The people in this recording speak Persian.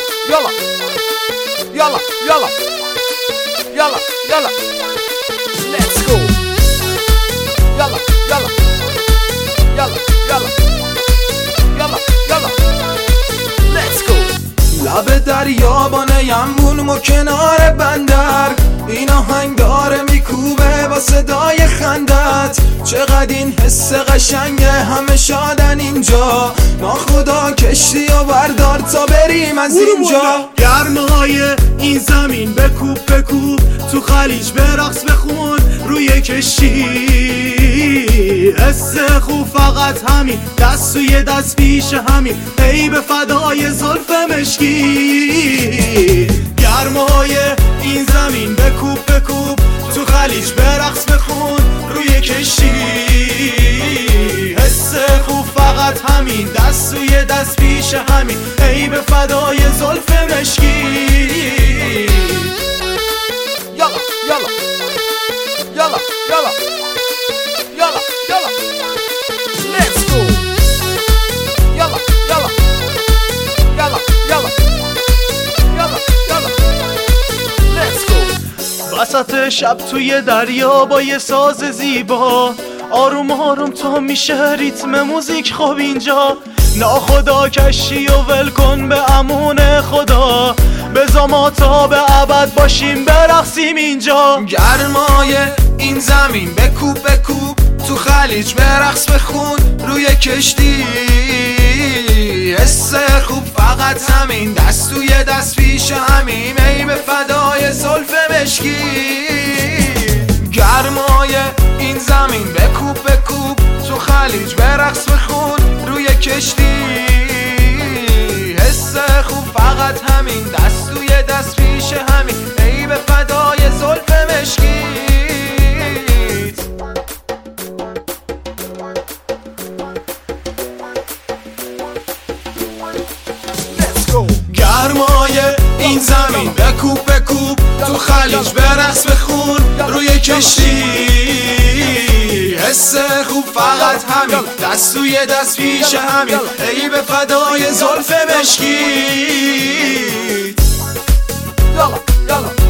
yalla yalla yalla yalla yalla let's go yalla yalla yalla yalla yalla yalla let's go لب دریا با نیمون و کنار بندر این آهنگ داره میکوبه با صدای خندت چقدر این حس قشنگه همه شادن اینجا ناخدا کشتی و بردار تا بریم از اینجا گرمای این زمین بکوب بکوب تو خلیج برقص بخون روی کشتی حس خوب فقط همین دست توی دست پیش همین ای به فدای زلف مشکی گرمای این زمین بکوب بکوب تو خلیج برقص بخون روی کشتی حس خوب فقط همین دست توی دست پیش همین ای به فدای زلف مشکی یالا یالا یالا یالا یالا یالا let's go یالا یالا یالا یالا یالا یالا let's go وسط شب توی دریا با یه ساز زیبا آروم آروم تو میشه ریتم موزیک خوب اینجا ناخدا کشی و ول کن به امون خدا بذار ما تا به ابد باشیم برقصیم اینجا گرمای این زمین بکوب بکوب تو خلیج برقص بخون روی کشتی حس خوب فقط همین دست توی دست پیش همین ای به فدای زلف مشکی گرمای این زمین بکوب بکوب تو خلیج برقص بخون روی کشتی حس خوب فقط همین دست توی دست پیش همین ای به فدای زلف مشکی گرمای این زمین بکوب بکوب تو خلیج برقص بخون روی کشتی حس خوب فقط همین دست توی دست پیش همین ای به فدای زلف مشکی یالا یالا